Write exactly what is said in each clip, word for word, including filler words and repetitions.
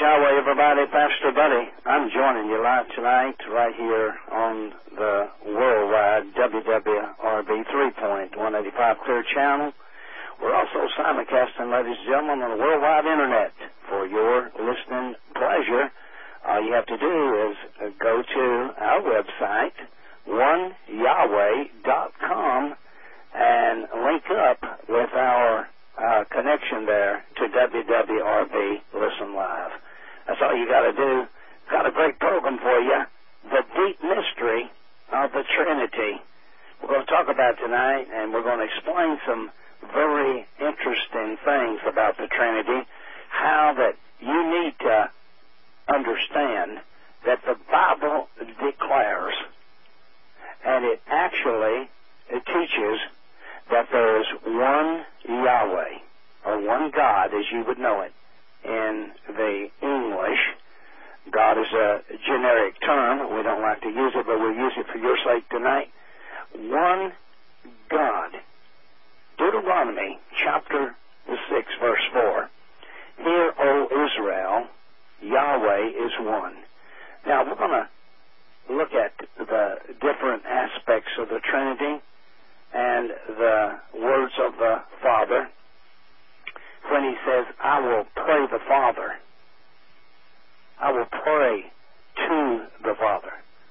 Yahweh, everybody. Pastor Buddy. I'm joining you live tonight right here on the worldwide W W R B three point one eighty-five Clear Channel. We're also simulcasting, ladies and gentlemen, on the worldwide Internet for your listening pleasure. All you have to do is go to our website, one yahweh dot com, and link up with our uh, connection there to W W R B Listen Live. That's all you got to do. Got a great program for you, The Deep Mystery of the Trinity. We're going to talk about tonight, and we're going to explain some very interesting things about the Trinity, how that you need to understand that the Bible declares, and it actually it teaches, that there is one Yahweh, or one God as you would know it in the English. God is a generic term. We don't like to use it, but we'll use it for your sake tonight. One God. Deuteronomy chapter six, verse four. Hear, O Israel, Yahweh is one. Now, we're going to look at the different aspects of the Trinity and the words of the Father when he says, I will pray the Father. I will pray to the Father.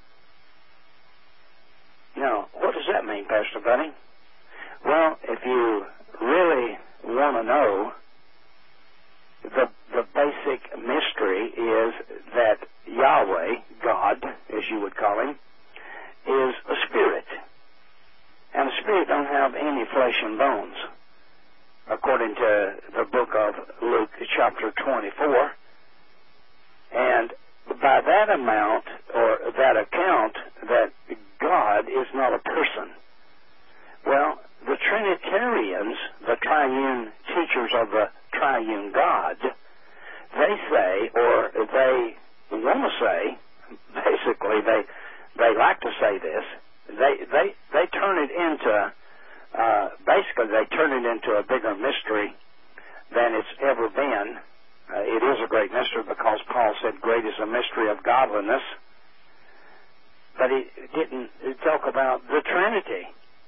Now, what does that mean, Pastor Buddy? Well, if you really want to know, the, the basic mystery is that Yahweh, God, as you would call him, is a spirit. And a spirit don't have any flesh and bones, according to the book of Luke, chapter twenty-four. And by that amount, or that account, that God is not a person. Well, the Trinitarians, the triune teachers of the triune God, they say, or they want to say, basically, they they like to say this, they they they turn it into, uh, basically, they turn it into a bigger mystery than it's ever been. Uh, it is a great mystery because Paul said, great is the mystery of godliness. But he didn't talk about the Trinity.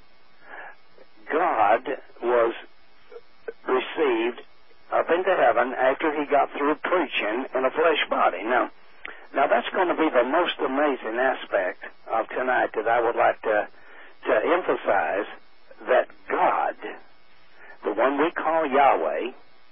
God was received up into heaven after he got through preaching in a flesh body. Now, now that's going to be the most amazing aspect of tonight that I would like to, to emphasize, that God, the one we call Yahweh,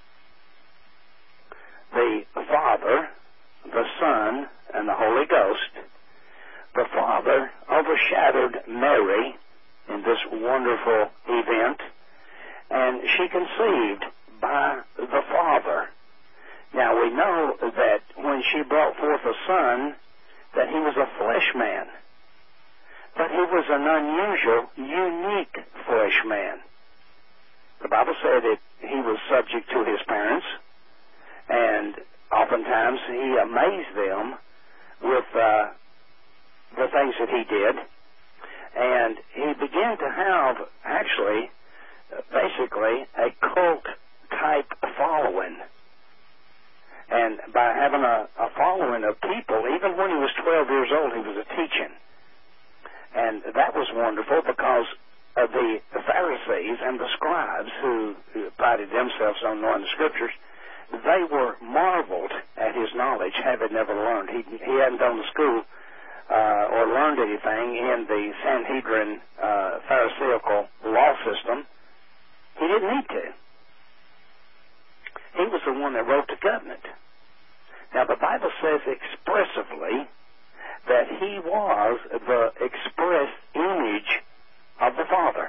the Father, the Son, and the Holy Ghost, the Father overshadowed Mary in this wonderful event, and she conceived by the Father. Now, we know that when she brought forth a son, that he was a flesh man. But he was an unusual, unique flesh man. The Bible said that he was subject to his parents, and oftentimes he amazed them with uh, the things that he did. And he began to have, actually, basically, a cult-type following. And by having a, a following of people, even when he was twelve years old, he was a teaching. And that was wonderful because of the, the Pharisees and the scribes who, who prided themselves on knowing the Scriptures, they were marveled at his knowledge, having never learned. He, he hadn't gone to school uh, or learned anything in the Sanhedrin uh, Pharisaical law system. He didn't need to. He was the one that wrote the covenant. Now, the Bible says expressively that he was the express image of the Father.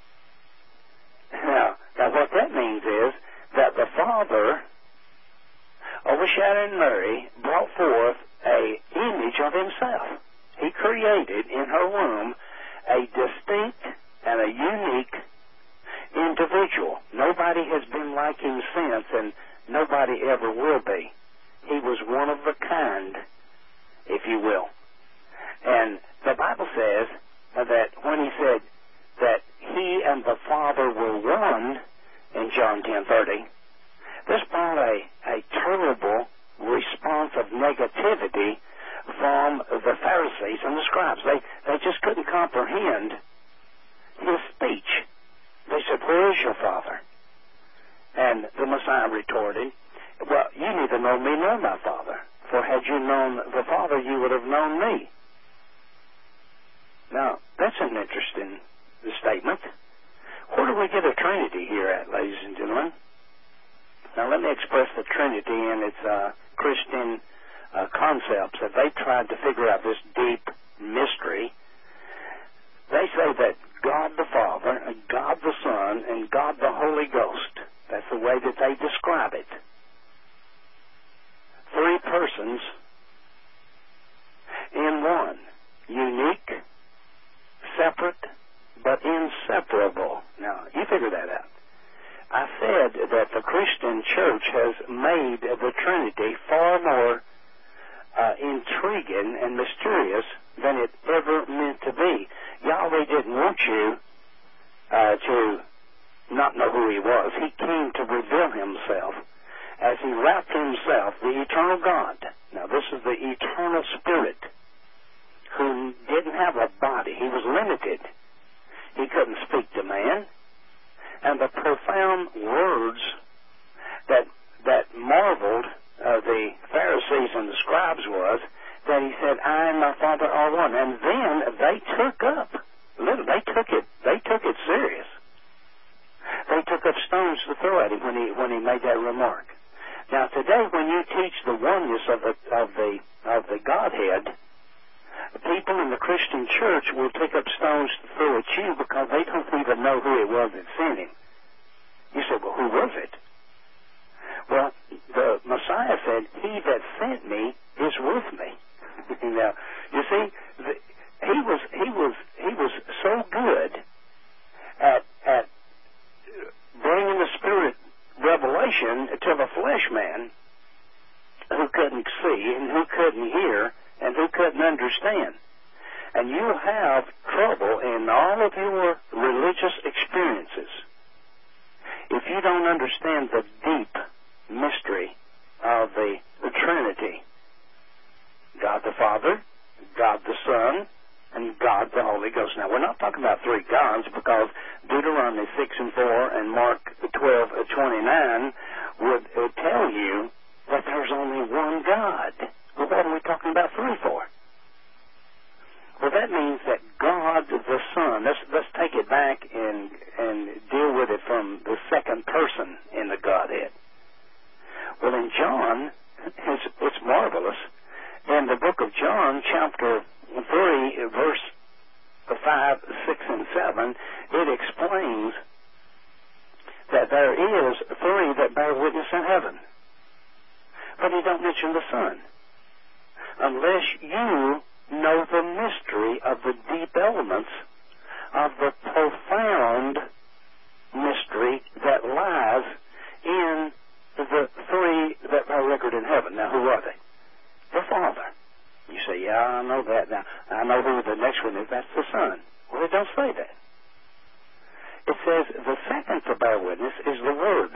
Now, now what that means is that the Father, overshadowing Mary, brought forth a image of himself. He created in her womb a distinct and a unique individual. Nobody has been like him since, and nobody ever will be. He was one of a kind, if you will. And the Bible says that when he said that he and the Father were one in John ten thirty, this brought a, a terrible response negativity from the Pharisees and the scribes. They, they just couldn't comprehend his speech. They said, "Where is your Father?" And the Messiah retorted, "Well, you neither know me nor my Father, for had you known the Father, you would have known me." Now, that's an interesting statement. Where do we get a Trinity here at, ladies and gentlemen? Now, let me express the Trinity and its uh, Christian uh, concepts that they tried to figure out this deep mystery. They say that God the Father, and God the Son, and God the Holy Ghost, that's the way that they describe it. Three persons in one, unique, separate, but inseparable. Now, you figure that out. I said that the Christian church has made the Trinity far more uh, intriguing and mysterious than it ever meant to be. Yahweh didn't want you uh, to not know who he was. He came to reveal himself as he wrapped himself, the eternal God. Now, this is the eternal Spirit who didn't have a body. He was limited. He couldn't speak to man. And the profound words that that marveled uh, the Pharisees and the scribes was that he said, "I and my Father are one." And then they took up, they took it, they took it serious. They took up stones to throw at him when he when he made that remark. Now today, when you teach the oneness of the of the of the Godhead, people in the Christian church will pick up stones to throw at you because they don't even know who it was that sent him. You say, "Well, who was it?" Well, the Messiah said, "He that sent me is with me." Now, you see, the, he was he was he was so good at at bringing the Spirit revelation to the flesh man who couldn't see and who couldn't hear and who couldn't understand. And you have trouble in all of your religious experiences if you don't understand the deep mystery of the, the Trinity. God the Father, God the Son, and God the Holy Ghost. Now, we're not talking about three gods because Deuteronomy six and four and Mark twelve twenty-nine would, would tell you that there's only one God. Well, what are we talking about three for? Well, that means that God the Son, let's, let's take it back and, and deal with it from the second person in the Godhead. Well, in John, it's, it's marvelous. In the book of John, chapter three, verse five, six, and seven, it explains that there is three that bear witness in heaven. But he don't mention the Son. Unless you know the mystery of the deep elements of the profound mystery that lies in the three that are recorded in heaven. Now, who are they? The Father. You say, "Yeah, I know that. Now, I know who the next one is. That's the Son." Well, it don't say that. It says the second to bear witness is the Word.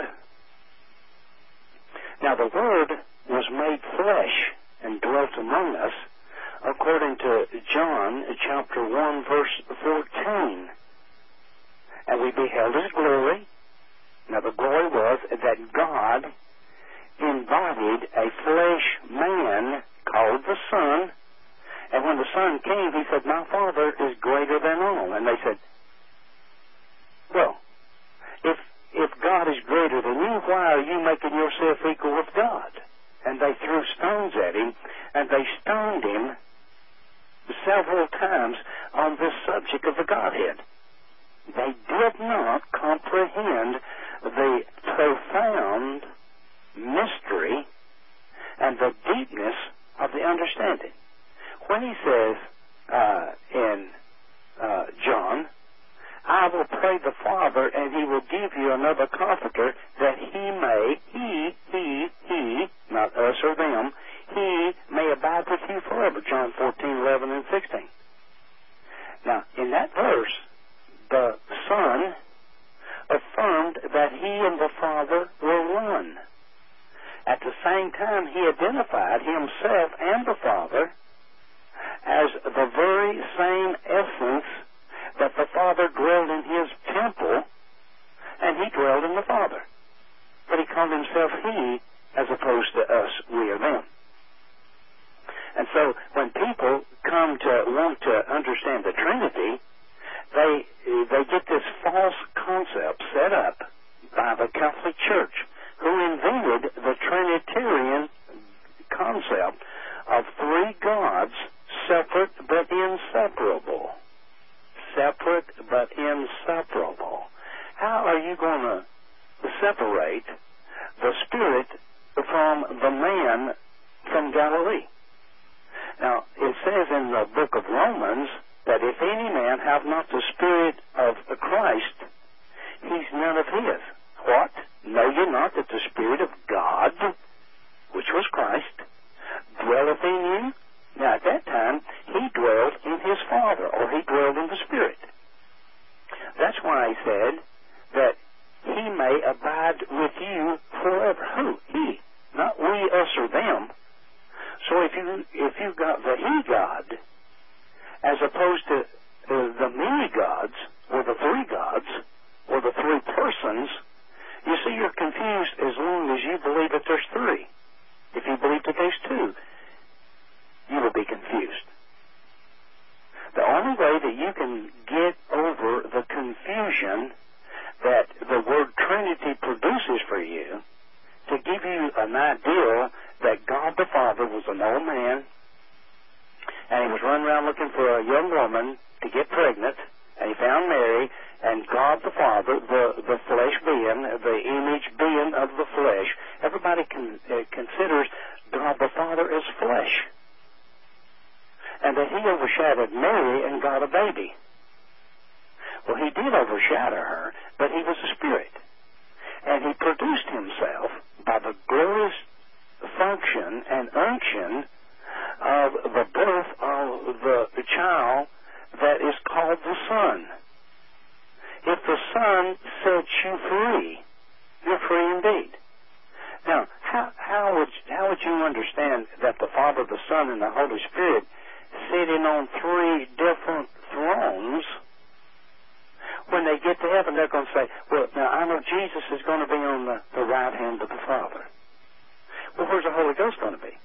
Now, the Word was made flesh and dwelt among us, according to John chapter one, verse fourteen. And we beheld his glory. Now, the glory was that God embodied a flesh man called the Son. And when the Son came, he said, "My Father is greater than all." And they said, "Well, if if God is greater than you, why are you making yourself equal with God?" And they threw stones at him, and they stoned him several times on this subject of the Godhead. They did not comprehend the profound mystery and the deepness of the understanding. When he says uh, in uh, John, "I will pray the Father, and he will give you another comforter, that he may, he, he, he, not us or them, he may abide with you forever." John fourteen, eleven, and sixteen. Now, in that verse, the Son affirmed that he and the Father were one. At the same time, he identified himself and the Father as the very same essence that the Father dwelled in his temple, and he dwelled in the Father. But he called himself he, as opposed to us, we or them. And so when people come to want to understand the Trinity, they they get this false concept set up by the Catholic Church, who invented the Trinitarian concept of three gods, separate but inseparable. Separate but inseparable. How are you going to separate the Spirit from the man from Galilee? Now, it says in the book of Romans that if any man have not the Spirit of Christ, he's none of his. What? Know ye not that the Spirit of God, which was Christ, dwelleth in you? Now, at that time, he dwelled in his Father, or he dwelled in the Spirit. That's why he said that he may abide with you forever. Who? He. Not we, us, or them. So if you if you've got the he God, as opposed to uh, the many gods, or the three gods, or the three persons, you see, you're confused as long as you believe that there's three. If you believe that there's two, you will be confused. The only way that you can get over the confusion that the word Trinity produces for you, to give you an idea that God the Father was an old man, and he was running around looking for a young woman to get pregnant, and he found Mary, and God the Father, the, the flesh being, the image being of the flesh. Everybody can, uh, considers God the Father as flesh. And that he overshadowed Mary and got a baby. Well, he did overshadow her, but he was a spirit. And he produced himself by the glorious function and unction of the birth of the, the child that is called the Son. If the Son sets you free, you're free indeed. Now, how, how would how would you understand that the Father, the Son, and the Holy Spirit sitting on three different thrones? When they get to heaven, they're going to say, well, now I know Jesus is going to be on the, the right hand of the Father. Well, where's the Holy Ghost going to be?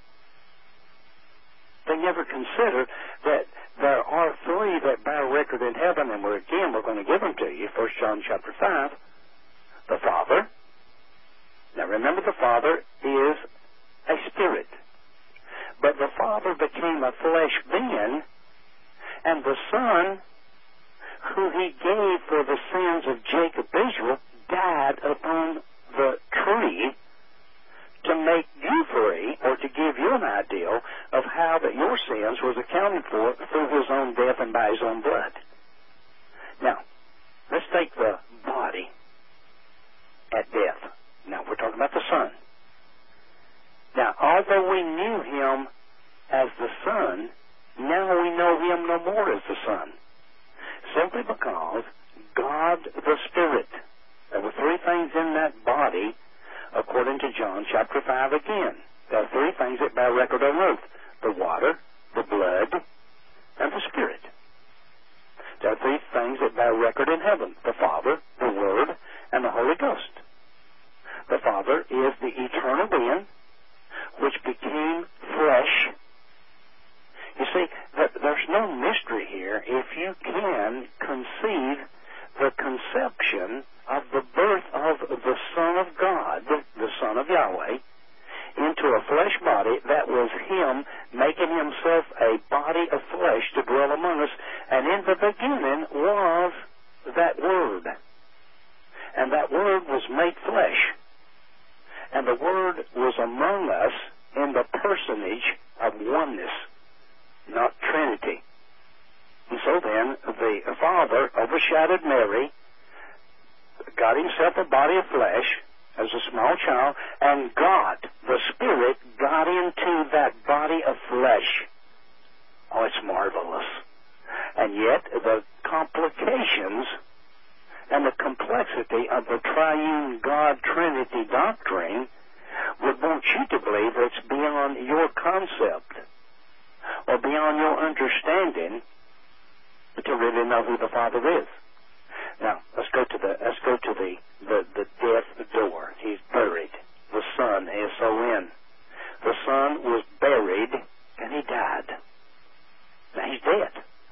They never consider that there are three that bear record in heaven, and we're, again, we're going to give them to you. First John chapter five, the Father. Now remember, the Father is a spirit. But the Father became a flesh being, and the Son, who he gave for the sins of Jacob Israel, died upon the tree to make you free, or to give you an idea of how that your sins was accounted for through his own death and by his own blood. Now, let's take the body at death. Now, we're talking about the Son. Now, although we knew him as the Son, now we know him no more as the Son. Simply because God the Spirit, there were three things in that body, according to John chapter five again. There are three things that bear record on earth: the water, the blood, and the Spirit. There are three things that bear record in heaven: the Father, the Word, and the Holy Ghost. The Father is the eternal being which became flesh. You see, there's no mystery here if you can conceive the conception of the birth of the Son of God, the Son of Yahweh, into a flesh body. That was him making himself a body of flesh to dwell among us. And in the beginning was that Word. And that Word was made flesh. And the Word was among us in the personage of oneness, not Trinity. And so then, the Father overshadowed Mary, got himself a body of flesh as a small child, and God, the Spirit, got into that body of flesh. Oh, it's marvelous. And yet, the complications and the complexity of the triune God Trinity doctrine would want you it's beyond your concept or beyond your understanding to really know who the Father is. Now, let's go to the let's go to the, the, the death door. He's buried. The Son, S O N. The Son was buried and he died. Now he's dead.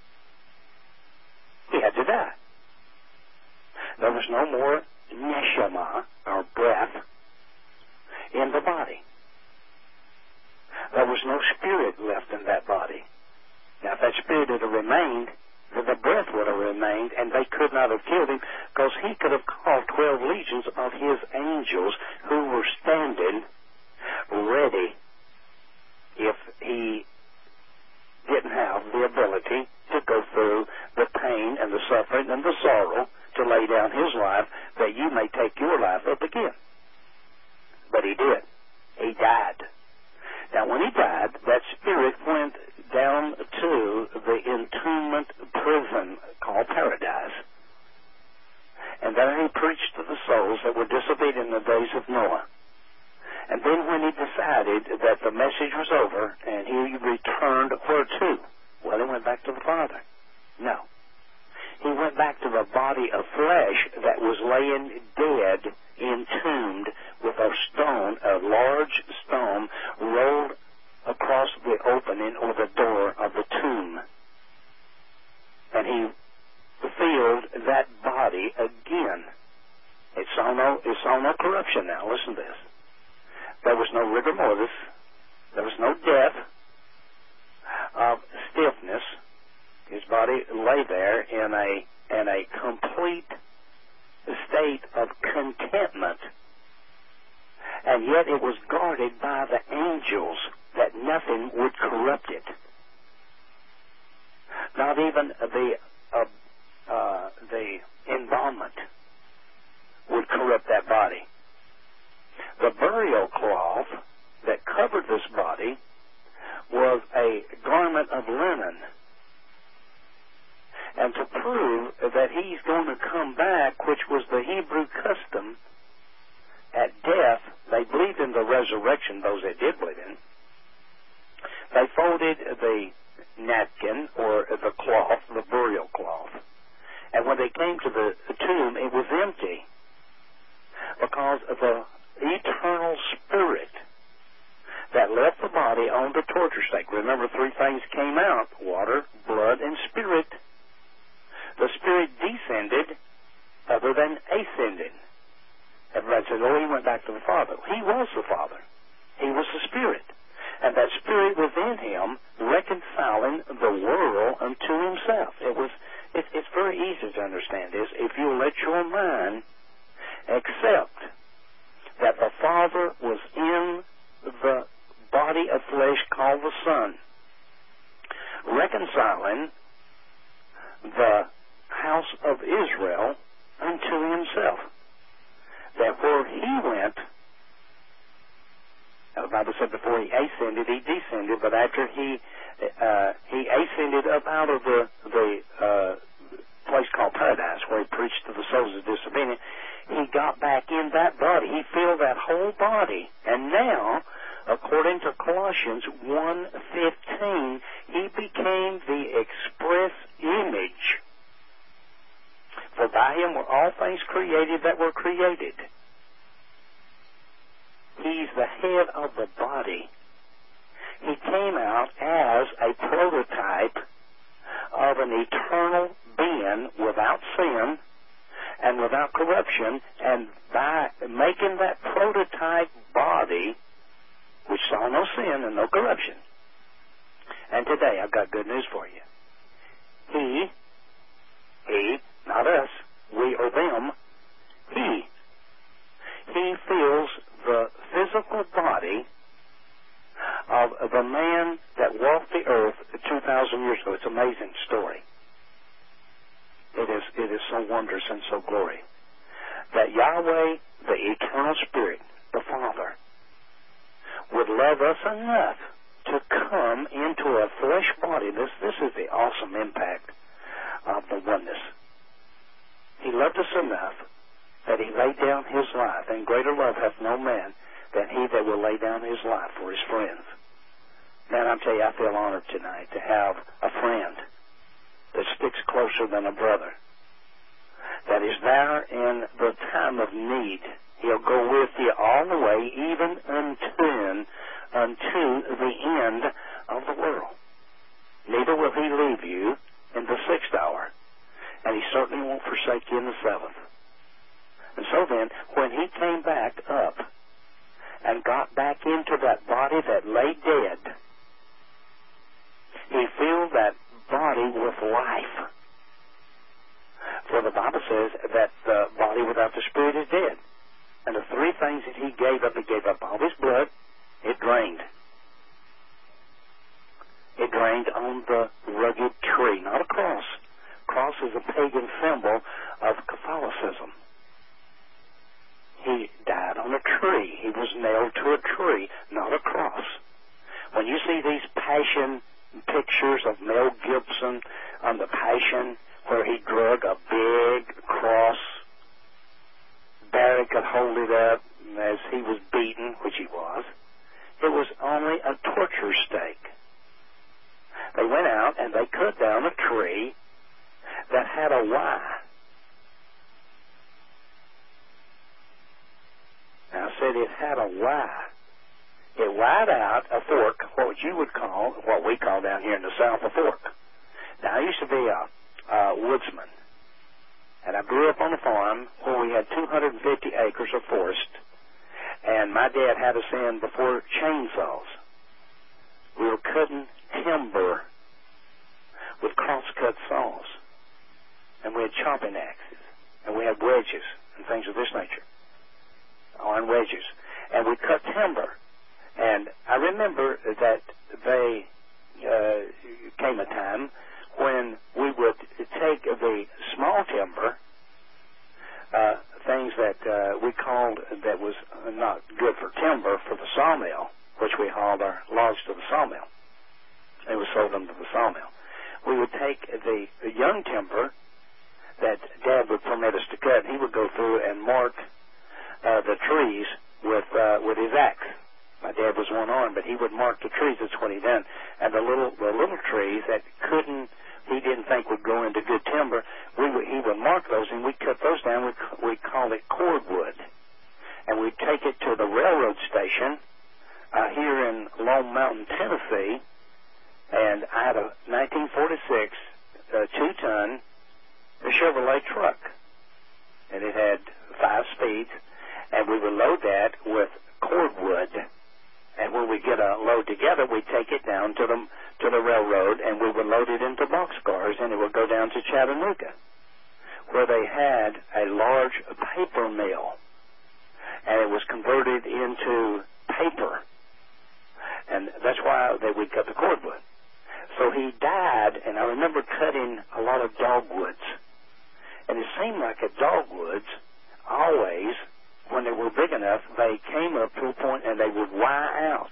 He had to die. There was no more neshama, or breath, in the body. There was no spirit left in that body. Now, if that spirit had remained, then the breath would have remained, and they could not have killed him, because he could have called twelve legions of his angels who were standing ready if he didn't have the ability to go through the pain and the suffering and the sorrow to lay down his life, that you may take your life up again. But he did. He died. Now, when he died, that spirit went down to the entombment prison called paradise. And there he preached to the souls that were disobedient in the days of Noah. And then when he decided that the message was over and he returned, where to? Well, he went back to the Father. No. He went back to the body of flesh that was laying dead, entombed, with a stone, a large stone, rolled across the opening or the door of the tomb. And he filled that body again. It saw no, it saw no corruption now. Listen to this. There was no rigor mortis. There was no death of stiffness. His body lay there in a in a complete state of contentment, and yet it was guarded by the angels that nothing would corrupt it. Not even the uh, uh, the embalmment would corrupt that body. The burial cloth that covered this body was a garment of linen. And to prove that he's going to come back, which was the Hebrew custom, at death, they believed in the resurrection, those that did believe in. They folded the napkin, or the cloth, the burial cloth. And when they came to the tomb, it was empty, because of the eternal spirit that left the body on the torture stake. Remember, three things came out: water, blood, and spirit. The spirit descended other than ascended. Everybody says, oh, he went back to the Father. He was the Father. He was the Spirit. And that Spirit within him reconciling the world unto himself. It was, it, it's very easy to understand this if you let your mind accept that the Father was in the body of flesh called the Son, reconciling the house of Israel unto himself. That where he went, the Bible said before he ascended, he descended, but after he uh, he ascended up out of the the uh, place called paradise, where he preached to the souls of disobedient, he got back in that body. He filled that whole body, and now, according to Colossians one fifteen, he became the express image. For by him were all things created that were created. He's the head of the body. He came out as a prototype of an eternal being without sin and without corruption, and by making that prototype body, which saw no sin and no corruption. And today I've got good news for you. He, he, not us, we or them, he, he fills the physical body of the man that walked the earth two thousand years ago. It's an amazing story. It is, it is so wondrous and so glorious that Yahweh, the eternal Spirit, the Father, would love us enough to come into a flesh body. This, this is the awesome impact of the oneness. He loved us enough that he laid down his life, and greater love hath no man than he that will lay down his life for his friends. Man, I tell you, I feel honored tonight to have a friend that sticks closer than a brother, that is there in the time of need. He'll go with you all the way, even unto, unto the end of the world. Neither will he leave you in the sixth hour, and he certainly won't forsake you in the seventh. And so then, when he came back up and got back into that body that lay dead, he filled that body with life. For the Bible says that the body without the spirit is dead. And the three things that he gave up, he gave up all his blood. It drained. It drained on the rugged tree, not a cross. Cross is a pagan symbol of Catholicism. He died on a tree. He was nailed to a tree, not a cross. When you see these passion pictures of Mel Gibson on the Passion, where he drug a big cross, Barry could hold it up as he was beaten, which he was. It was only a torture stake. They went out and they cut down a tree that had a Y. Now, I said it had a Y. It wied out a fork, what you would call, what we call down here in the South, a fork. Now, I used to be a, a woodsman, and I grew up on a farm where we had two hundred fifty acres of forest, and my dad had us in before chainsaws. We were cutting timber with cross-cut saws, and we had chopping axes, and we had wedges and things of this nature, iron wedges, and we cut timber. And I remember that they uh, came a time when we would take the small timber, uh, things that uh, we called that was not good for timber for the sawmill, which we hauled our logs to the sawmill. They would sold them to the sawmill. We would take the, the young timber that Dad would permit us to cut. He would go through and mark uh, the trees with uh, with his axe. My dad was one arm, but he would mark the trees. That's what he done. And the little the little trees that couldn't, he didn't think would grow into good timber, we would, he would mark those, and we'd cut those down. We'd, we'd call it cordwood. And we'd take it to the railroad station uh, here in Lone Mountain, Tennessee, and I had a nineteen forty-six uh, two-ton Chevrolet truck, and it had five speeds, and we would load that with cordwood. And when we get a load together, we'd take it down to the to the railroad, and we would load it into boxcars, and it would go down to Chattanooga, where they had a large paper mill, and it was converted into paper, and that's why they would cut the cordwood. So he died, and I remember cutting a lot of dogwoods, and it seemed like the dogwoods always, when they were big enough, they came up to a point and they would Y out.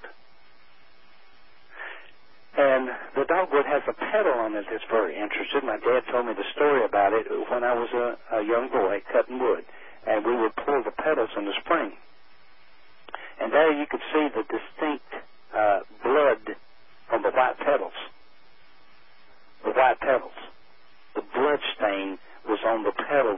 And the dogwood has a pedal on it that's very interesting. My dad told me the story about it when I was a, a young boy cutting wood, and we would pull the pedals in the spring. And there you could see the distinct uh, blood on the white pedals. The white pedals. The blood stain was on the pedals.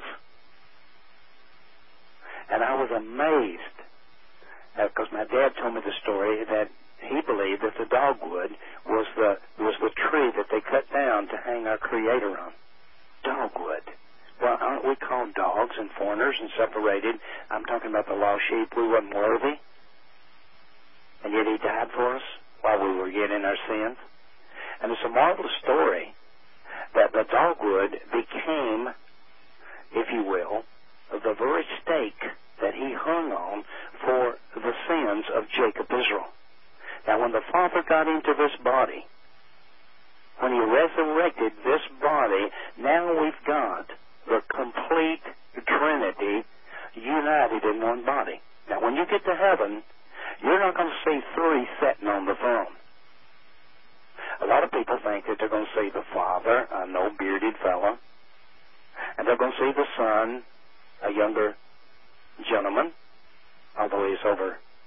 And I was amazed, because uh, my dad told me the story that he believed that the dogwood was the was the tree that they cut down to hang our Creator on. Dogwood. Well, aren't we called dogs and foreigners and separated? I'm talking about the lost sheep. We weren't worthy, and yet He died for us while we were yet in our sins. And it's a marvelous story that the dogwood became, if you will, the very stake that He hung on for the sins of Jacob Israel. Now, when the Father got into this body, when He resurrected this body, now we've got the complete Trinity united in one body. Now, when you get to heaven, you're not going to see three sitting on the throne. A lot of people think that they're going to see the Father, a no-bearded fellow, and they're going to see the Son, a younger gentleman, although he's over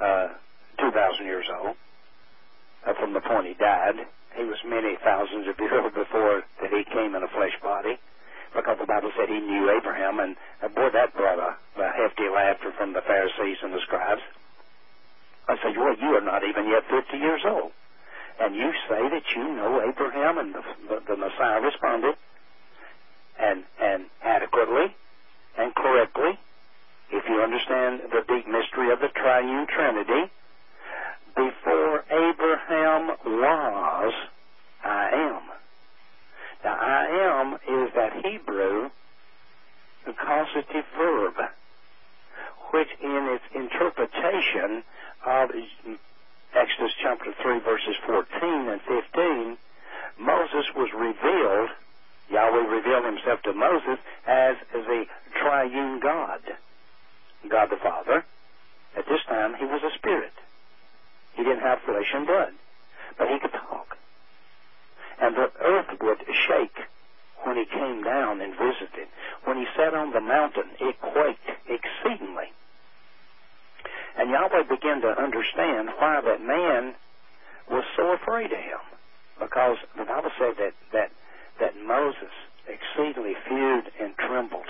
uh, two thousand years old uh, from the point he died. He was many thousands of years before that he came in a flesh body, because the Bible said he knew Abraham, and uh, boy, that brought a, a hefty laughter from the Pharisees and the scribes. I said, well, you are not even yet fifty years old, and you say that you know Abraham? And the, the, the Messiah responded, and, and adequately and correctly, if you understand the deep mystery of the triune Trinity, before Abraham was, I am. Now, I am is that Hebrew causative verb, which in its interpretation of Exodus chapter three, verses fourteen and fifteen, Moses was revealed, Yahweh revealed himself to Moses as the triune God. God the Father. At this time, he was a spirit. He didn't have flesh and blood, but he could talk. And the earth would shake when he came down and visited. When he sat on the mountain, it quaked exceedingly. And Yahweh began to understand why that man was so afraid of him. Because the Bible said that, that, that Moses exceedingly feared and trembled.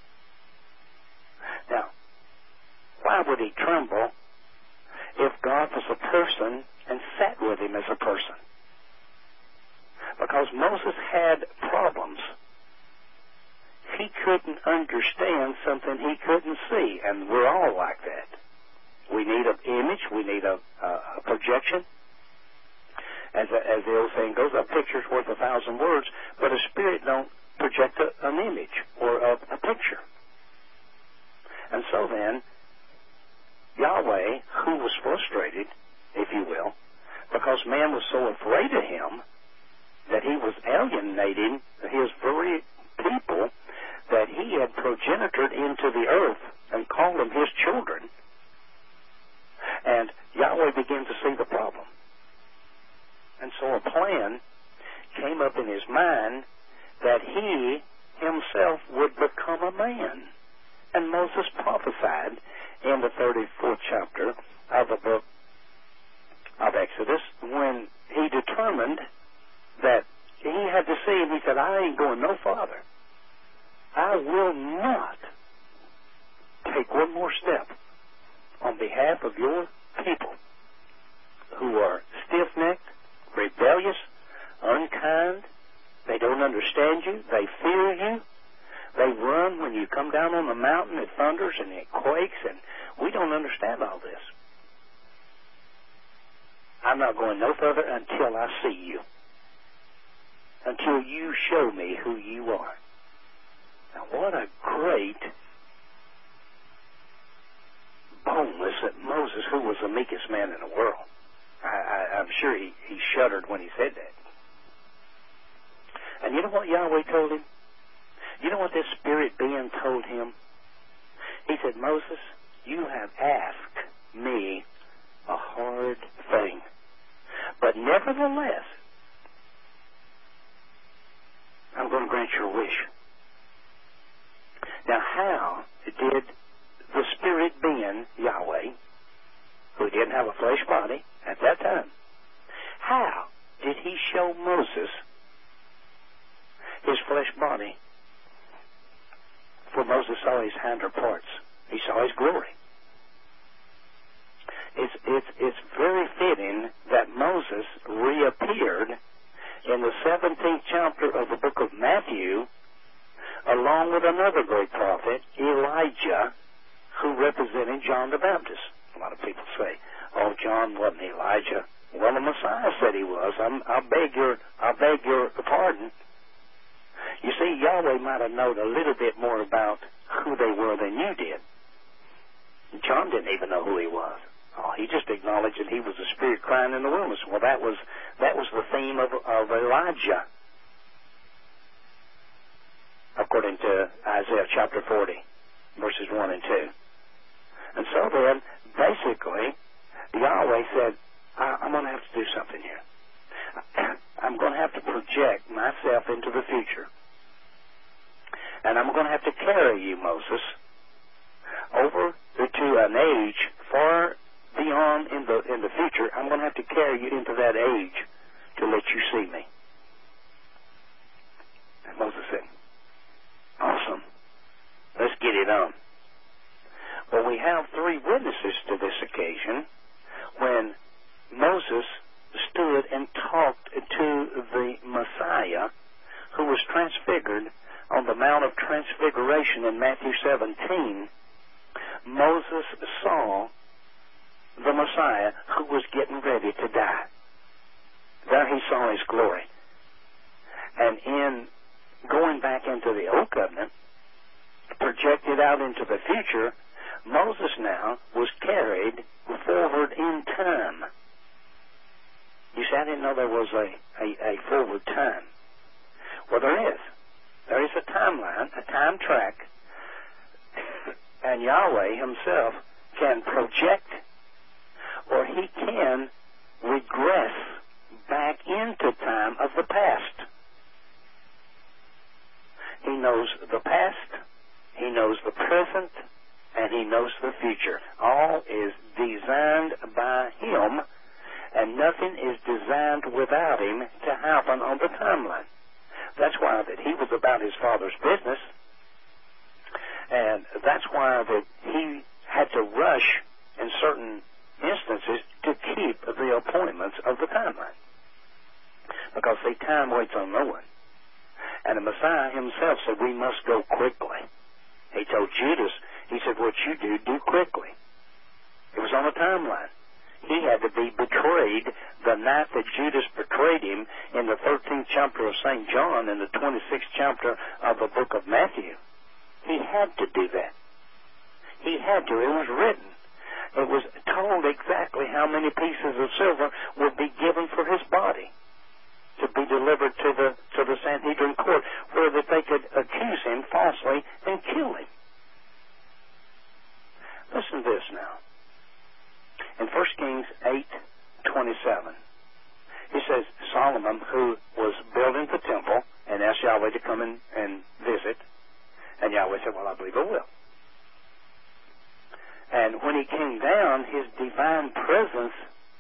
Now, why would he tremble if God was a person and sat with him as a person? Because Moses had problems. He couldn't understand something he couldn't see, and we're all like that. We need an image, we need a, a, a projection. As, a, as the old saying goes, a picture's worth a thousand words, but a spirit don't project a, an image or a, a picture. And so then, Yahweh, who was frustrated, if you will, because man was so afraid of him that he was alienating his very people that he had progenitored into the earth and called them his children. And Yahweh began to see the problem. And so a plan came up in his mind that he himself would become a man. And Moses prophesied in the thirty-fourth chapter of the book of Exodus, when he determined that he had to see, and he said, I ain't going no farther. I will not take one more step on behalf of your people who are stiff-necked, rebellious, unkind. They don't understand you. They fear you. They run when you come down on the mountain. It thunders and it quakes, and we don't understand all this. I'm not going no further until I see you, until you show me who you are. Now, what a great boldness that Moses, who was the meekest man in the world, I, I, I'm sure he, he shuddered when he said that. And you know what Yahweh told him? You know what this spirit being told him? He said, Moses, you have asked me a hard thing. But nevertheless, I'm going to grant your wish. Now, how did the spirit being, Yahweh, who didn't have a flesh body at that time, how did he show Moses his flesh body? For Moses saw his hinder parts. He saw his glory. It's, it's, it's very fitting that Moses reappeared in the seventeenth chapter of the book of Matthew, along with another great prophet, Elijah, who represented John the Baptist. A lot of people say, oh, John wasn't Elijah. Well, the Messiah said he was. I'm, I beg your, I beg your pardon. You see, Yahweh might have known a little bit more about who they were than you did. John didn't even know who he was. Oh, he just acknowledged that he was a spirit crying in the wilderness. Well, that was that was the theme of, of Elijah, according to Isaiah chapter forty, verses one and two. And so then, basically, Yahweh said, I, I'm going to have to do something here. I'm going to have to project myself into the future. And I'm going to have to carry you, Moses, over to an age far beyond in the in the future. I'm going to have to carry you into that age to let you see me. And Moses said, awesome. Let's get it on. Well, we have three witnesses to this occasion when Moses stood and talked to the Messiah who was transfigured on the Mount of Transfiguration in Matthew seventeen. Moses saw the Messiah who was getting ready to die. There he saw his glory. And in going back into the Old Covenant, projected out into the future, Moses now was carried forward in time. You see, I didn't know there was a, a, a forward time. Well, there is. There is a timeline, a time track, and Yahweh himself can project, or he can regress back into time of the past. He knows the past, he knows the present, and he knows the future. All is designed by him, and nothing is designed without him to happen on the timeline. That's why that he was about his Father's business, and that's why that he had to rush in certain instances to keep the appointments of the timeline. Because the time waits on no one. And the Messiah himself said, we must go quickly. He told Judas, he said, what you do, do quickly. It was on a timeline. He had to be betrayed the night that Judas betrayed him in the thirteenth chapter of Saint John and the twenty-sixth chapter of the book of Matthew. He had to do that. He had to. It was written. It was told exactly how many pieces of silver would be given for his body to be delivered to the to the Sanhedrin court, where that they could accuse him falsely and kill him. Listen to this now. In First Kings eight twenty-seven, he says, Solomon, who was building the temple, and asked Yahweh to come in and visit, and Yahweh said, well, I believe I will. And when he came down, his divine presence,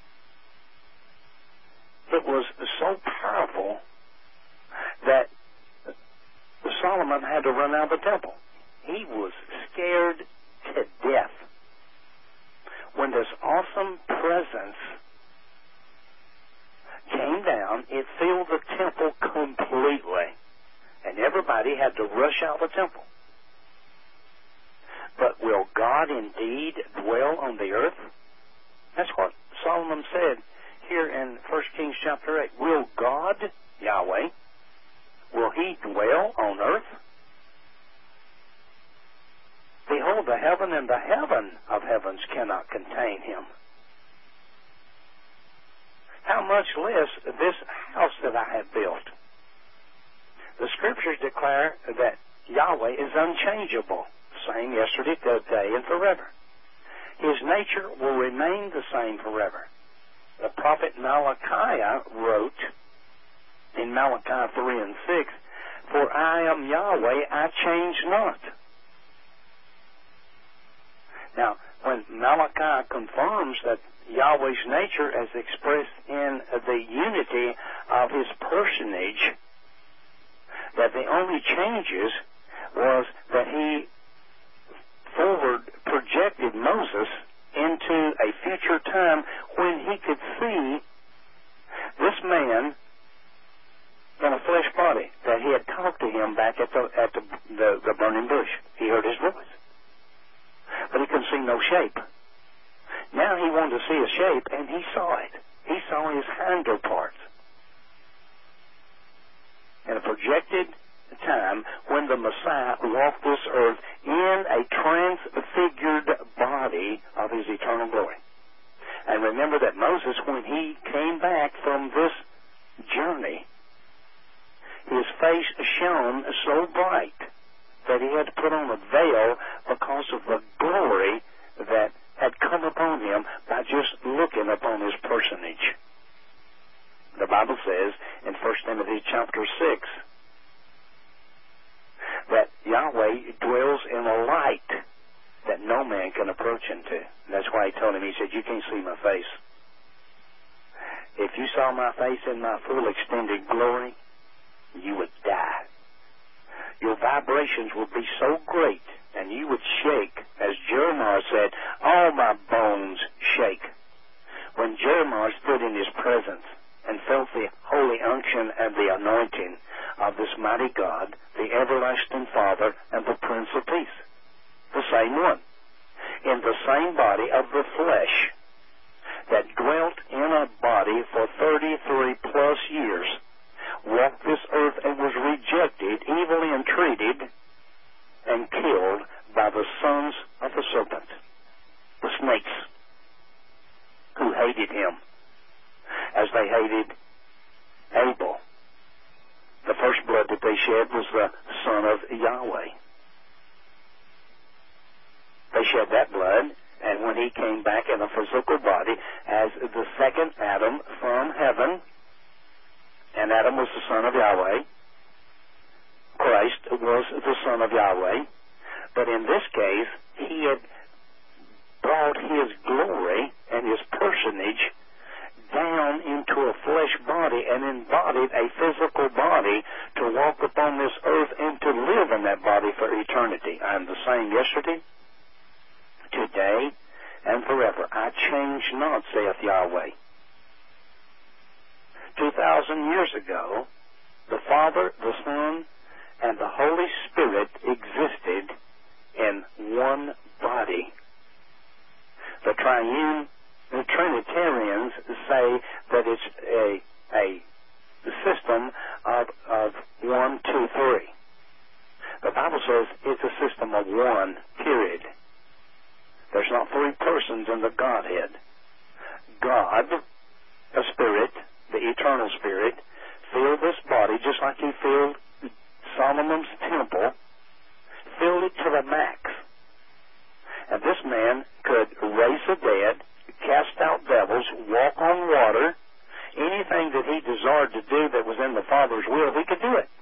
it was so powerful that Solomon had to run out of the temple. He was scared to death. When this awesome presence came down, it filled the temple completely. And everybody had to rush out of the temple. But will God indeed dwell on the earth? That's what Solomon said here in First Kings chapter eight. Will God, Yahweh, will he dwell on earth? Behold, the heaven and the heaven of heavens cannot contain him. How much less this house that I have built? The scriptures declare that Yahweh is unchangeable, same yesterday, today, and forever. His nature will remain the same forever. The prophet Malachi wrote in Malachi three and six, for I am Yahweh, I change not. Now, when Malachi confirms that Yahweh's nature as expressed in the unity of his personage, that the only changes was that he forward projected Moses into a future time when he could see this man in a flesh body, that he had talked to him back at the at the, the, the burning bush. He heard his voice. But he couldn't see no shape. Now he wanted to see a shape, and he saw it. He saw his hinder parts. In a projected time when the Messiah walked this earth in a transfigured body of his eternal glory. And remember that Moses, when he came back from this journey, his face shone so bright that he had to put on a veil because of the glory that had come upon him by just looking upon his personage. The Bible says in First Timothy chapter six that Yahweh dwells in a light that no man can approach into. And that's why he told him, he said, you can't see my face. If you saw my face in my full extended glory, you would die. Your vibrations would be so great, and you would shake, as Jeremiah said, all my bones shake. When Jeremiah stood in his presence and felt the holy unction and the anointing of this mighty God, the everlasting Father and the Prince of Peace, the same one, in the same body of the flesh that dwelt in a body for thirty-three plus years, walked this earth and was rejected, evilly entreated, and killed by the sons of the serpent, the snakes, who hated him as they hated Abel. The first blood that they shed was the son of Yahweh. They shed that blood, and when he came back in a physical body as the second Adam from heaven, and Adam was the son of Yahweh, Christ was the son of Yahweh, but in this case, he had brought his glory and his personage down into a flesh body and embodied a physical body to walk upon this earth and to live in that body for eternity. I am the same yesterday, today, and forever. I change not, saith Yahweh. Two thousand years ago, the Father, the Son, and the Holy Spirit existed in one body. The triune, the Trinitarians say that it's a, a system of, of one, two, three. The Bible says it's a system of one, period. There's not three persons in the Godhead. God, a spirit, the eternal spirit, filled this body just like he filled Solomon's temple, filled it to the max. And this man could raise the dead, cast out devils, walk on water, anything that he desired to do that was in the Father's will, he could do it.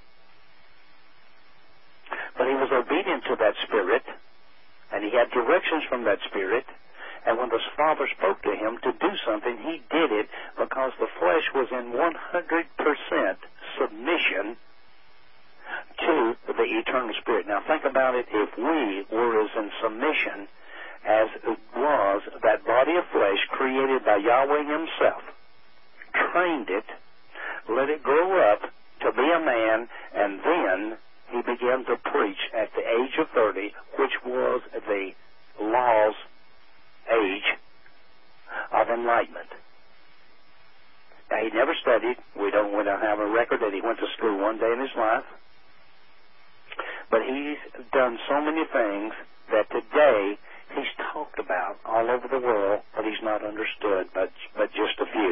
But he was obedient to that spirit, and he had directions from that spirit, and when the Father spoke to him to do something, he did it because the flesh was in one hundred percent submission to the eternal spirit. Now think about it, if we were as in submission as was that body of flesh created by Yahweh himself, trained it, let it grow up to be a man, and then he began to preach at the age of thirty, which was the law's age of enlightenment. Now, he never studied. We don't, we don't have a record that he went to school one day in his life. But he's done so many things that today he's talked about all over the world, but he's not understood, but, but just a few.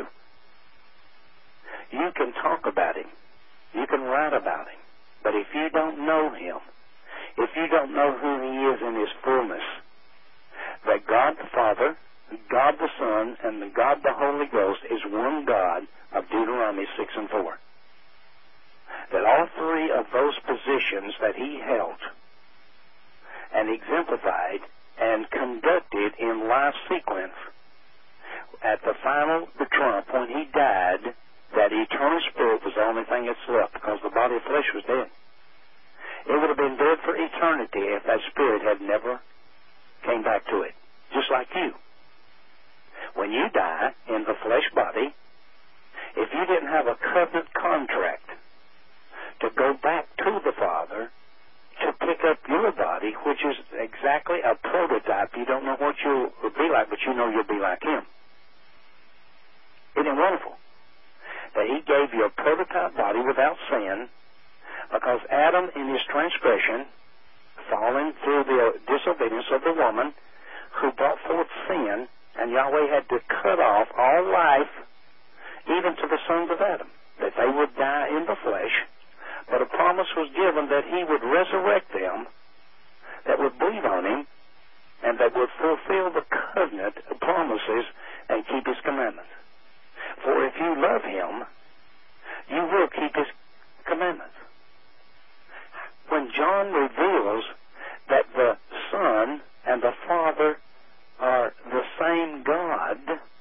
You can talk about him. You can write about him. But if you don't know him, if you don't know who he is in his fullness, that God the Father, God the Son, and the God the Holy Ghost is one God of Deuteronomy six and four. That all three of those positions that he held and exemplified and conducted in life sequence, at the final trump, when he died, that eternal spirit was the only thing that's left because the body of flesh was dead. It would have been dead for eternity if that spirit had never came back to it. Just like you. When you die in the flesh body, if you didn't have a covenant contract to go back to the Father to pick up your body, which is exactly a prototype, you don't know what you'll be like, but you know you'll be like him. Isn't it wonderful? That he gave you a prototype body without sin, because Adam, in his transgression, falling through the disobedience of the woman who brought forth sin, and Yahweh had to cut off all life, even to the sons of Adam, that they would die in the flesh, but a promise was given that he would resurrect them, that would believe on him, and that would fulfill the covenant promises and keep his commandments. For if you love him, you will keep his commandments. When John reveals that the Son and the Father are the same God,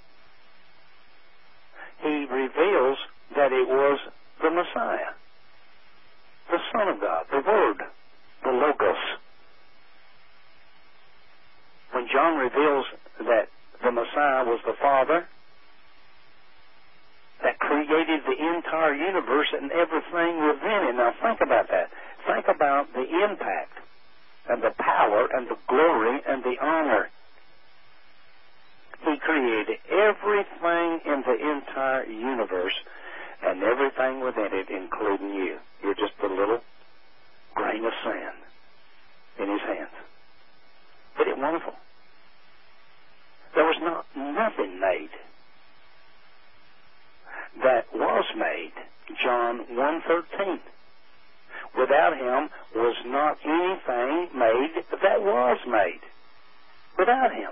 he reveals that it was the Messiah, the Son of God, the Word, the Logos. When John reveals that the Messiah was the Father that created the entire universe and everything within it. Now think about that. Think about the impact and the power and the glory and the honor. He created everything in the entire universe and everything within it, including you. You're just a little grain of sand in his hands. Isn't it wonderful? There was not nothing made that was made. John one thirteen. Without him was not anything made that was made. Without him.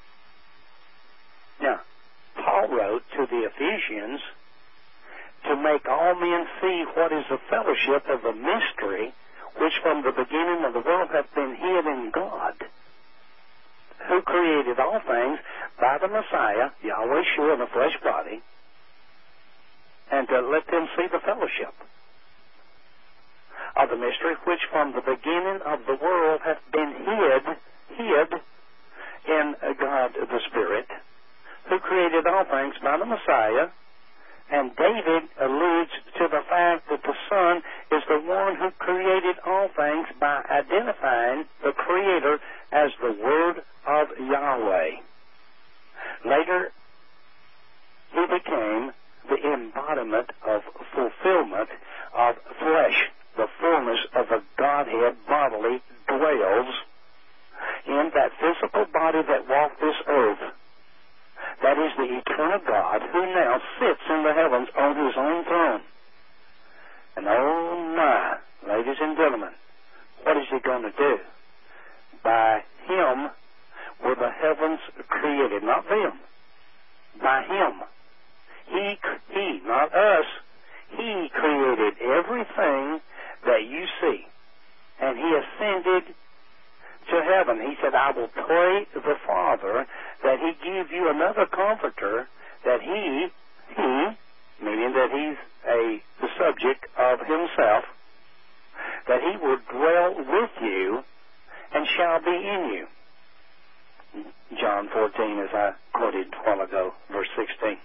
Now, Paul wrote to the Ephesians to make all men see what is the fellowship of the mystery which from the beginning of the world hath been hid in God, who created all things by the Messiah, Yahweh Shua, in the flesh body, and to let them see the fellowship of the mystery which from the beginning of the world hath been hid, hid in God the Spirit, who created all things by the Messiah. And David alludes to the fact that the Son is the one who created all things by identifying the Creator as the Word of Yahweh. Later, he became the embodiment of fulfillment of flesh. The fullness of the Godhead bodily dwells in that physical body that walked this earth. That is the eternal God who now sits in the heavens on his own throne. And oh my, ladies and gentlemen, what is he going to do? By him were the heavens created, not them. By him. He, he, not us, he created everything that you see. And he ascended to heaven. He said, I will pray the Father that he give you another comforter, that he, he, meaning that he's a the subject of himself, that he will dwell with you and shall be in you. John fourteen, as I quoted a while ago, verse sixteen.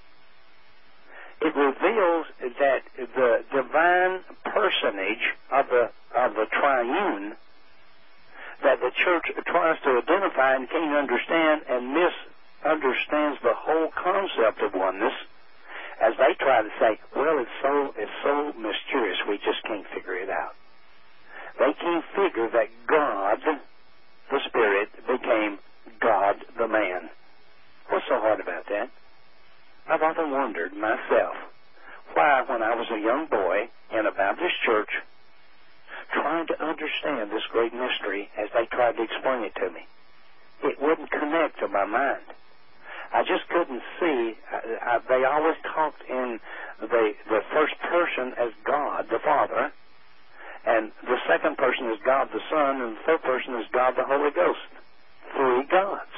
It reveals that the divine personage of the of the triune that the church tries to identify and can't understand and misunderstands the whole concept of oneness, as they try to say, well, it's so it's so mysterious, we just can't figure it out. They can't figure that God, the Spirit, became God, the man. What's so hard about that? I've often wondered myself why, when I was a young boy in a Baptist church, trying to understand this great mystery as they tried to explain it to me, it wouldn't connect to my mind. I just couldn't see. I, I, they always talked in the the first person as God, the Father, and the second person is God, the Son, and the third person is God, the Holy Ghost. Three gods.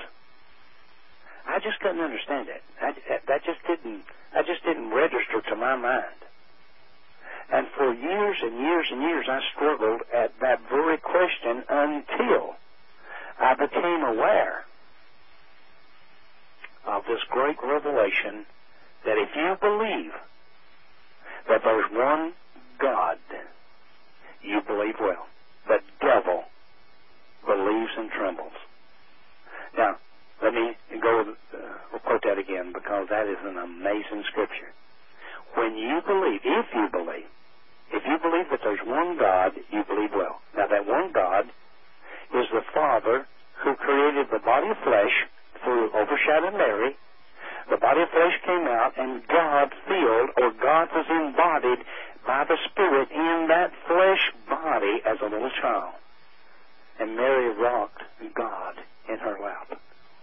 I just couldn't understand it. I, that just didn't. I just didn't register to my mind. And for years and years and years, I struggled at that very question until I became aware of this great revelation that if you believe that there's one God, you believe well. The devil believes and trembles. Now, let me go uh, quote that again, because that is an amazing scripture. When you believe, if you believe, if you believe that there's one God, you believe well. Now, that one God is the Father who created the body of flesh through overshadowed Mary. The body of flesh came out, and God filled, or God was embodied by the Spirit in that flesh body as a little child. And Mary rocked God in her lap.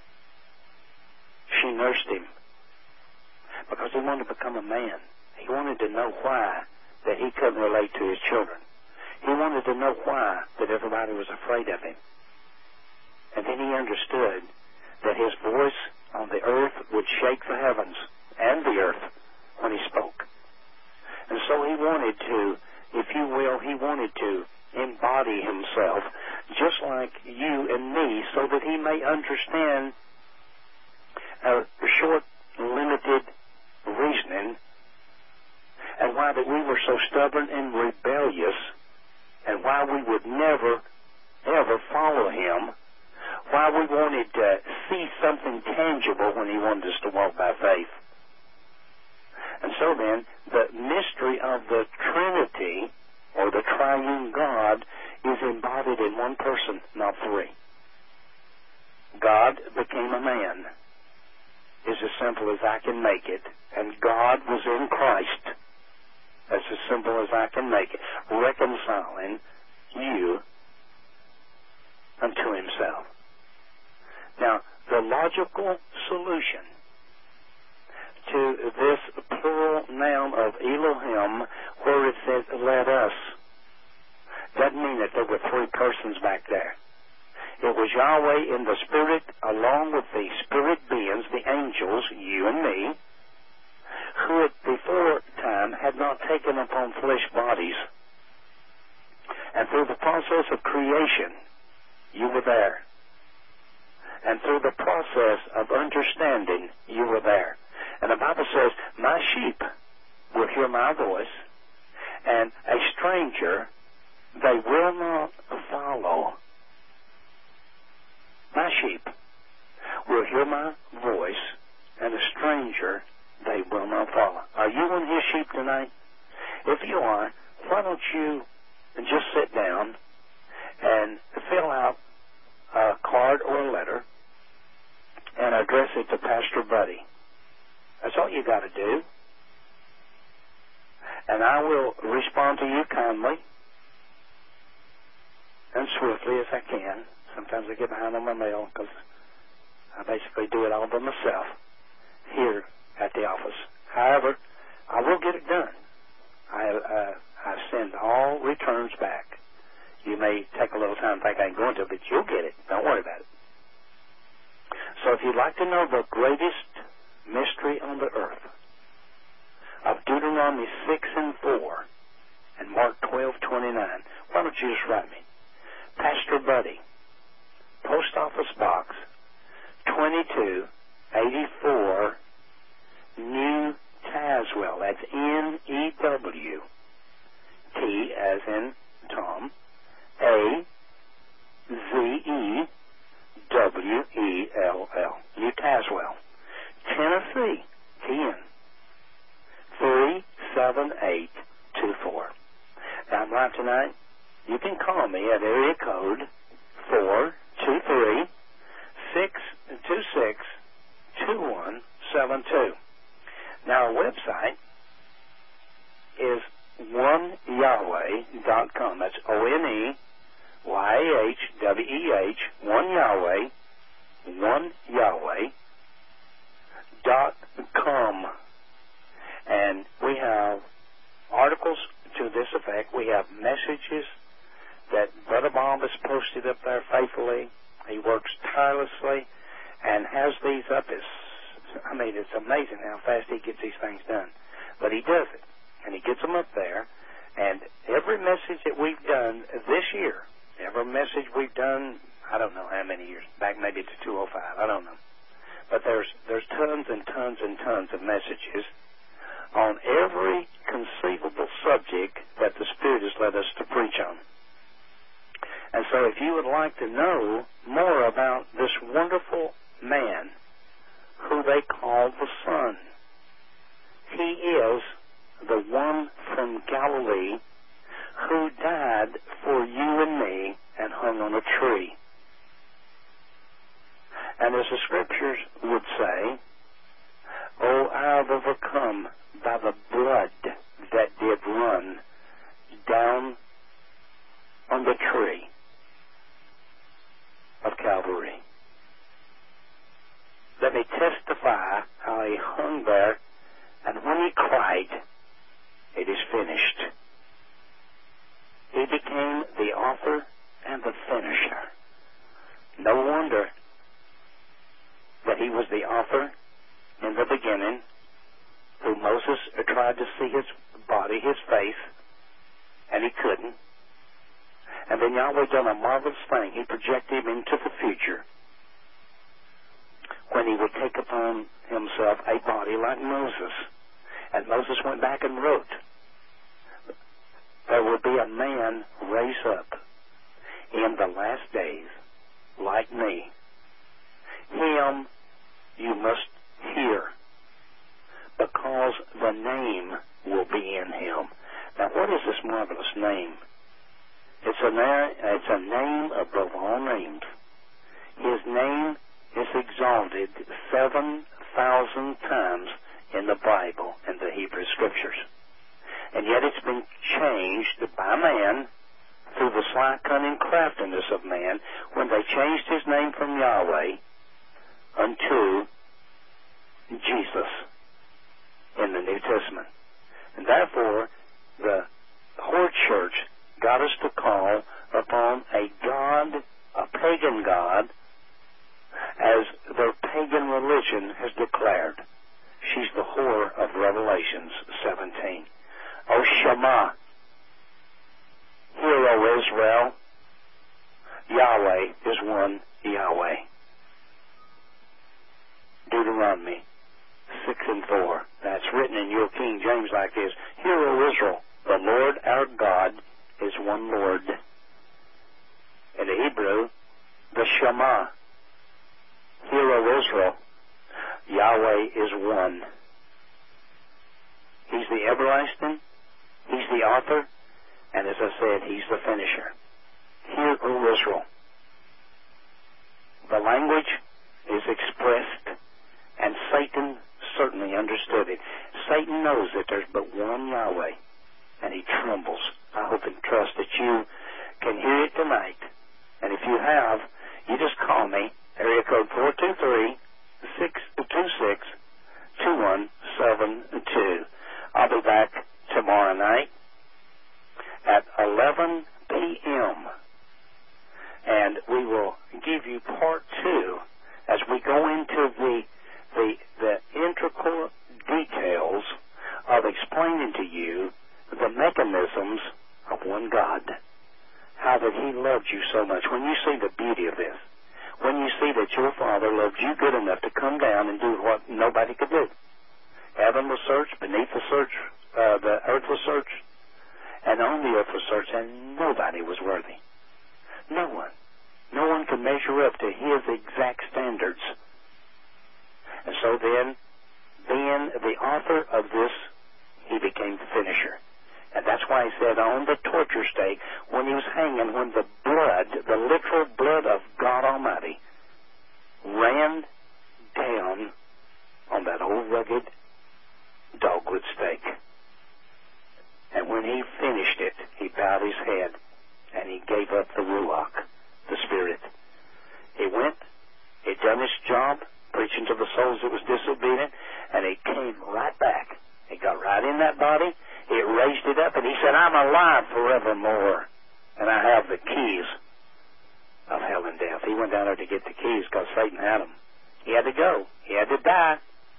She nursed him because he wanted to become a man. He wanted to know why that he couldn't relate to his children. He wanted to know why that everybody was afraid of him. And then he understood that his voice on the earth would shake the heavens and the earth when he spoke. And so he wanted to, if you will, he wanted to embody himself just like you and me so that he may understand our short, limited reasoning and why that we were so stubborn and rebellious and why we would never, ever follow him, why we wanted to see something tangible when he wanted us to walk by faith. And so then, the mystery of the Trinity, or the triune God, is embodied in one person, not three. God became a man. It's as simple as I can make it. And God was in Christ. That's as simple as I can make it. Reconciling you unto himself. Now, the logical solution to this plural noun of Elohim, where it says, let us, doesn't mean that there were three persons back there. It was Yahweh in the Spirit, along with the spirit beings, the angels, you and me, who at before time had not taken upon flesh bodies. And through the process of creation, you were there. And through the process of understanding, you were there. And the Bible says, my sheep will hear my voice, and a stranger they will not follow. My sheep will hear my voice, and a stranger they will not follow. Are you one of his sheep tonight? If you are, why don't you just sit down and fill out a card or a letter and address it to Pastor Buddy. That's all you got to do. And I will respond to you kindly and swiftly as I can. Sometimes I get behind on my mail because I basically do it all by myself here at the office. However, I will get it done. I, uh, I send all returns back. You may take a little time to think I ain't going to, but you'll get it. Don't worry about it. So if you'd like to know the greatest mystery on the earth of Deuteronomy six and four and Mark twelve twenty-nine, why don't you just write me? Pastor Buddy, Post Office Box twenty-two eighty-four, New Tazewell. That's N E W T as in Tom, A Z E W E L L. New Tazewell, Tennessee, T N three seven eight two four. Now, I'm live tonight. You can call me at area code four two three, six two six, two one seven two. Now, our website is one yahweh dot com. That's O N E Y A H W E H, one Yahweh, one Yahweh dot com. And we have articles to this effect. We have messages that Brother Bob has posted up there faithfully. He works tirelessly and has these up. As, I mean, it's amazing how fast he gets these things done. But he does it, and he gets them up there. And every message that we've done this year, every message we've done, I don't know how many years, back maybe to two oh five, I don't know. But there's there's tons and tons and tons of messages on every conceivable subject that the Spirit has led us to preach on. And so if you would like to know more about this wonderful man who they call the Son, he is the one from Galilee who died for you and me and hung on a tree. And as the Scriptures would say, oh, I have overcome by the blood that did run down on the tree of Calvary. Let me testify how he hung there, and when he cried, it is finished. He became the author and the finisher. No wonder tried to see his body, his face, and he couldn't. And then Yahweh done a marvelous thing. He projected him into the future when he would take upon himself a body like Moses. And Moses went back and wrote, there will be a man raised up in the last days like me. Him you must hear, because the name will be in him. Now, what is this marvelous name? It's a, na- it's a name above all names. His name is exalted seven thousand times in the Bible and the Hebrew Scriptures. And yet it's been changed by man through the sly cunning craftiness of man when they changed his name from Yahweh unto Jesus in the New Testament. And therefore, the Horde Church got us to call upon a God, a pagan God, as their pagan religion has declared. She's the whore of Revelations seventeen. O Shema, hear, O Israel, Yahweh is one Yahweh. Deuteronomy six and four. That's written in your King James like this. Hear, O Israel, the Lord our God is one Lord. In the Hebrew, the Shema. Hear, O Israel, Yahweh is one. He's the everlasting, he's the author, and as I said, he's the finisher. Hear, O Israel. The language is expressed, and Satan certainly understood it. Satan knows that there's but one Yahweh, and he trembles. I hope and trust that you can hear it tonight. And if you have, you just call me, area code four two three, six two six, two one seven two. I'll be back tomorrow night at eleven p.m. and we will give you part two as we go into the the the intricate details of explaining to you the mechanisms of one God. How that he loved you so much. When you see the beauty of this, when you see that your Father loved you good enough to come down and do what nobody could do. Heaven was searched, beneath the search, uh, the earth was searched, and on the earth was searched, and nobody was worthy. No one. No one could measure up to his exact standards. And so then, being the author of this, he became the finisher. And that's why he said on the torture stake, when he was hanging, when the blood, the literal blood of God Almighty, ran down on that old rugged dogwood stake. And when he finished it, he bowed his head and he gave up the Ruach, the Spirit. He went, he done his job, preaching to the souls that was disobedient, and he came right back. He got right in that body, it raised it up, and he said, I'm alive forevermore, and I have the keys of hell and death. He went down there to get the keys because Satan had them. He had to go. He had to die.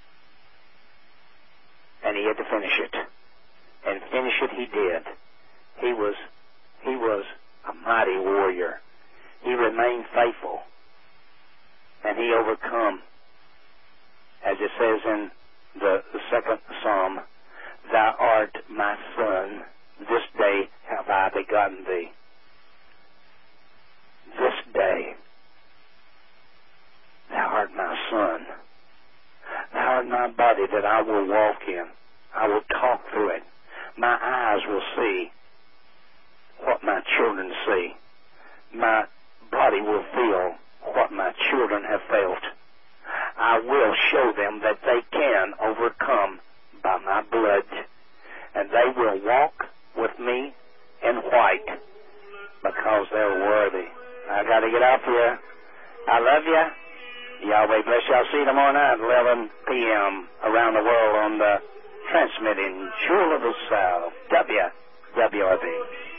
And he had to finish it. And finish it he did. He was, he was a mighty warrior. He remained faithful. And he overcome. As it says in the, the second Psalm, Thou art my son, this day have I begotten thee. This day, thou art my son. Thou art my body that I will walk in. I will talk through it. My eyes will see what my children see. My body will feel what my children have felt. I will show them that they can overcome by my blood, and they will walk with me in white because they're worthy. I got to get off here. I love you. Yahweh bless you. I'll see you tomorrow night at eleven p.m. around the world on the transmitting Jewel of the South, W W R B.